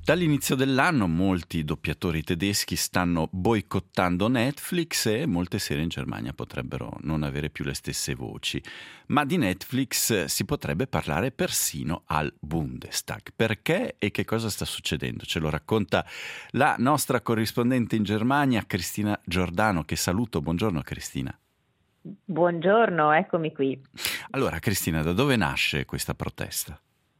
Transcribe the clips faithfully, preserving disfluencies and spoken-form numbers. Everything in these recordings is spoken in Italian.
Dall'inizio dell'anno molti doppiatori tedeschi stanno boicottando Netflix e molte serie in Germania potrebbero non avere più le stesse voci. Ma di Netflix si potrebbe parlare persino al Bundestag. Perché e che cosa sta succedendo? Ce lo racconta la nostra corrispondente in Germania, Cristina Giordano, che saluto. Buongiorno Cristina. Buongiorno, eccomi qui. Allora Cristina, da dove nasce questa protesta?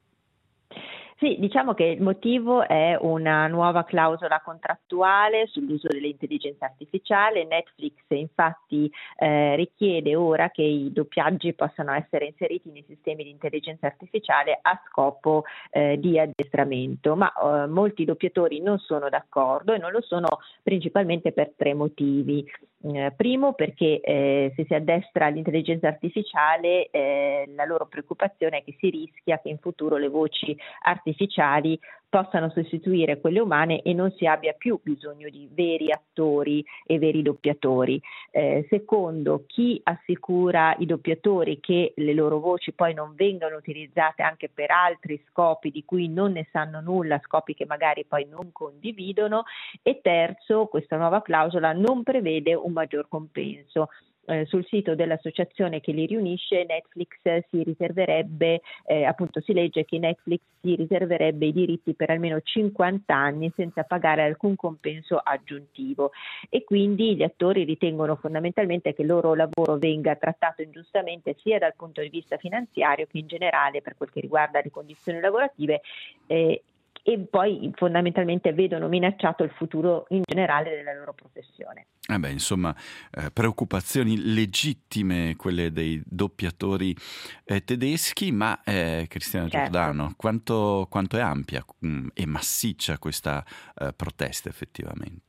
Sì, diciamo che il motivo è una nuova clausola contrattuale sull'uso dell'intelligenza artificiale. Netflix infatti eh, richiede ora che i doppiaggi possano essere inseriti nei sistemi di intelligenza artificiale a scopo eh, di addestramento, ma eh, molti doppiatori non sono d'accordo e non lo sono principalmente per tre motivi. Eh, primo perché eh, se si addestra l'intelligenza artificiale eh, la loro preoccupazione è che si rischia che in futuro le voci artificiali possano sostituire quelle umane e non si abbia più bisogno di veri attori e veri doppiatori. Eh, secondo, chi assicura i doppiatori che le loro voci poi non vengano utilizzate anche per altri scopi di cui non ne sanno nulla, scopi che magari poi non condividono. E terzo, questa nuova clausola non prevede un maggior compenso. Eh, sul sito dell'associazione che li riunisce, Netflix si riserverebbe, eh, appunto si legge che Netflix si riserverebbe i diritti per almeno cinquanta anni senza pagare alcun compenso aggiuntivo, e quindi gli attori ritengono fondamentalmente che il loro lavoro venga trattato ingiustamente sia dal punto di vista finanziario che in generale per quel che riguarda le condizioni lavorative, eh, e poi fondamentalmente vedono minacciato il futuro in generale della loro professione. Eh beh, insomma, eh, preoccupazioni legittime quelle dei doppiatori eh, tedeschi, ma eh, Cristina Certo. Giordano, quanto, quanto è ampia mh, e massiccia questa eh, protesta effettivamente?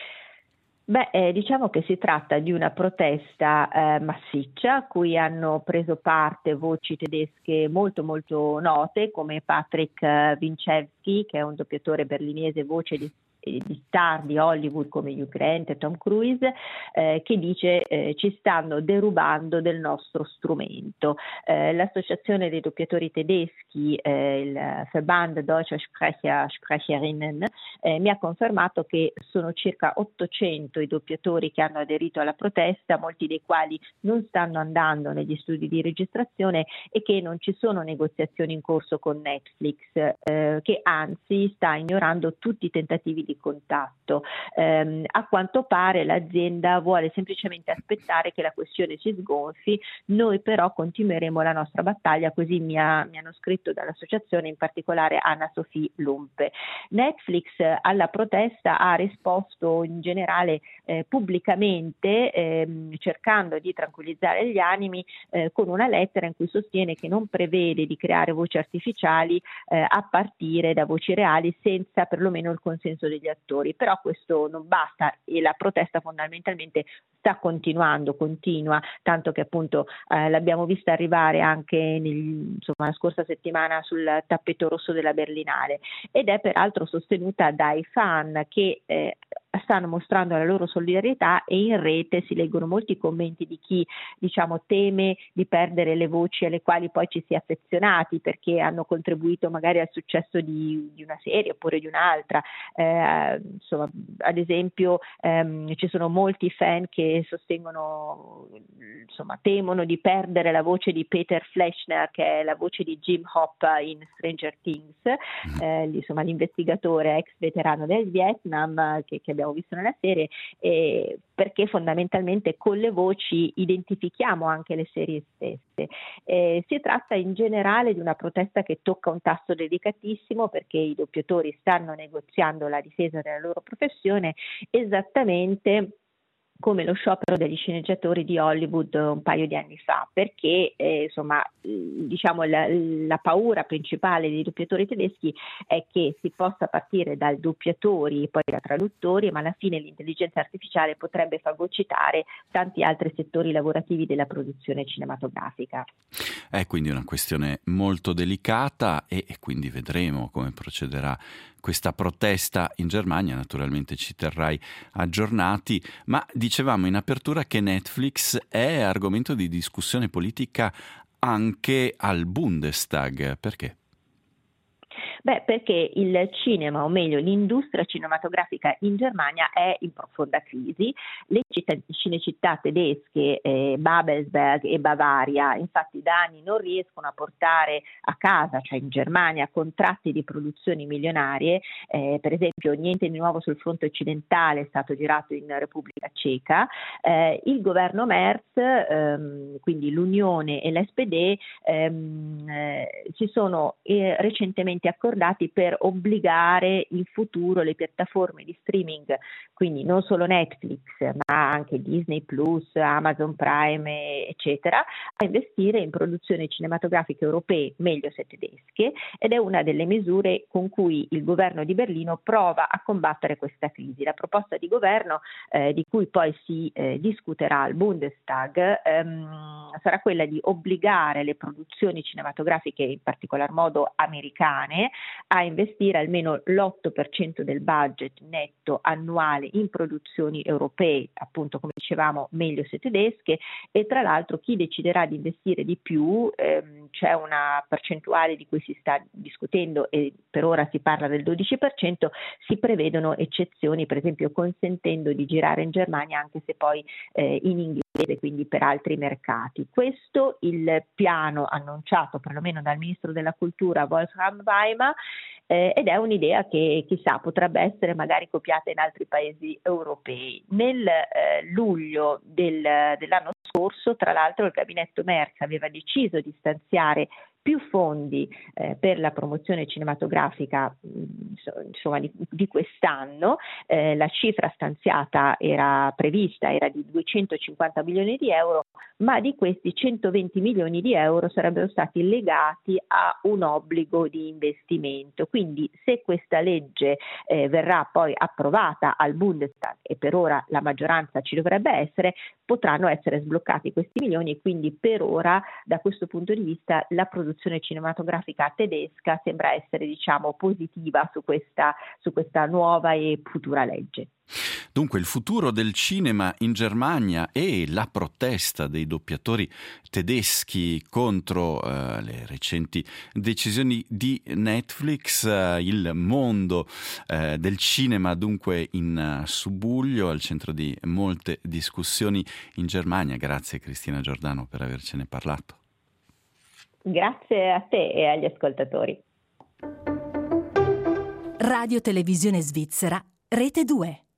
Beh, eh, diciamo che si tratta di una protesta eh, massiccia a cui hanno preso parte voci tedesche molto molto note come Patrick eh, Winciewski, che è un doppiatore berlinese, voce di di star di Hollywood come Hugh Grant e Tom Cruise, eh, che dice eh, ci stanno derubando del nostro strumento. Eh, l'associazione dei doppiatori tedeschi, eh, il Verband Deutscher Sprecher, Sprecherinnen, eh, mi ha confermato che sono circa ottocento i doppiatori che hanno aderito alla protesta, molti dei quali non stanno andando negli studi di registrazione e che non ci sono negoziazioni in corso con Netflix, eh, che anzi sta ignorando tutti i tentativi di contatto. Eh, a quanto pare l'azienda vuole semplicemente aspettare che la questione si sgonfi, noi però continueremo la nostra battaglia, così mi, ha, mi hanno scritto dall'associazione, in particolare Anna Sophie Lumpe. Netflix alla protesta ha risposto in generale eh, pubblicamente, ehm, cercando di tranquillizzare gli animi eh, con una lettera in cui sostiene che non prevede di creare voci artificiali eh, a partire da voci reali senza perlomeno il consenso degli attori, però questo non basta e la protesta fondamentalmente sta continuando, continua, tanto che appunto eh, l'abbiamo vista arrivare anche nel, insomma, la scorsa settimana sul tappeto rosso della Berlinale, ed è peraltro sostenuta dai fan che eh, stanno mostrando la loro solidarietà, e in rete si leggono molti commenti di chi diciamo teme di perdere le voci alle quali poi ci si è affezionati perché hanno contribuito magari al successo di, di una serie oppure di un'altra. Eh, insomma, ad esempio ehm, ci sono molti fan che sostengono, insomma, temono di perdere la voce di Peter Fleschner, che è la voce di Jim Hop in Stranger Things, eh, insomma l'investigatore ex veterano del Vietnam che, che abbiamo visto nella serie, eh, perché fondamentalmente con le voci identifichiamo anche le serie stesse. Eh, si tratta in generale di una protesta che tocca un tasto delicatissimo, perché i doppiatori stanno negoziando la difesa della loro professione esattamente come lo sciopero degli sceneggiatori di Hollywood un paio di anni fa, perché eh, insomma diciamo la, la paura principale dei doppiatori tedeschi è che si possa partire dal doppiatori, poi da traduttori, ma alla fine l'intelligenza artificiale potrebbe fagocitare tanti altri settori lavorativi della produzione cinematografica. È quindi una questione molto delicata e, e quindi vedremo come procederà questa protesta in Germania. Naturalmente ci terrai aggiornati, ma dicevamo in apertura che Netflix è argomento di discussione politica anche al Bundestag. Perché? Beh, perché il cinema, o meglio l'industria cinematografica in Germania è in profonda crisi. Le città, cinecittà tedesche, eh, Babelsberg e Bavaria, infatti da anni non riescono a portare a casa, cioè in Germania, contratti di produzioni milionarie. Eh, per esempio, Niente di nuovo sul fronte occidentale è stato girato in Repubblica Ceca. Eh, il governo Merz, ehm, quindi l'Unione e l'S P D, ehm, eh, si sono eh, recentemente accordati per obbligare in futuro le piattaforme di streaming, quindi non solo Netflix ma anche Disney Plus, Amazon Prime eccetera, a investire in produzioni cinematografiche europee, meglio se tedesche, ed è una delle misure con cui il governo di Berlino prova a combattere questa crisi. La proposta di governo, eh, di cui poi si eh, discuterà al Bundestag, ehm, sarà quella di obbligare le produzioni cinematografiche, in particolar modo americane, a investire almeno l'otto per cento del budget netto annuale in produzioni europee, appunto come dicevamo meglio se tedesche, e tra l'altro chi deciderà di investire di più, ehm, c'è una percentuale di cui si sta discutendo e per ora si parla del dodici per cento, si prevedono eccezioni, per esempio consentendo di girare in Germania anche se poi eh, in inglese, quindi per altri mercati. Questo il piano annunciato perlomeno dal ministro della cultura Wolfgang Weimar, eh, ed è un'idea che chissà potrebbe essere magari copiata in altri paesi europei. Nel eh, luglio del, dell'anno scorso, tra l'altro, il gabinetto Merz aveva deciso di stanziare più fondi eh, per la promozione cinematografica insomma di, di quest'anno. Eh, la cifra stanziata era prevista, era di duecentocinquanta milioni di euro, ma di questi centoventi milioni di euro sarebbero stati legati a un obbligo di investimento. Quindi se questa legge eh, verrà poi approvata al Bundestag, e per ora la maggioranza ci dovrebbe essere, potranno essere sbloccati questi milioni e quindi per ora da questo punto di vista la produzione cinematografica tedesca sembra essere, diciamo, positiva su questa, su questa nuova e futura legge. Dunque il futuro del cinema in Germania e la protesta dei doppiatori tedeschi contro eh, le recenti decisioni di Netflix, eh, il mondo eh, del cinema dunque in uh, subbuglio, al centro di molte discussioni in Germania. Grazie Cristina Giordano per avercene parlato. Grazie a te e agli ascoltatori. Radio Televisione Svizzera, Rete due.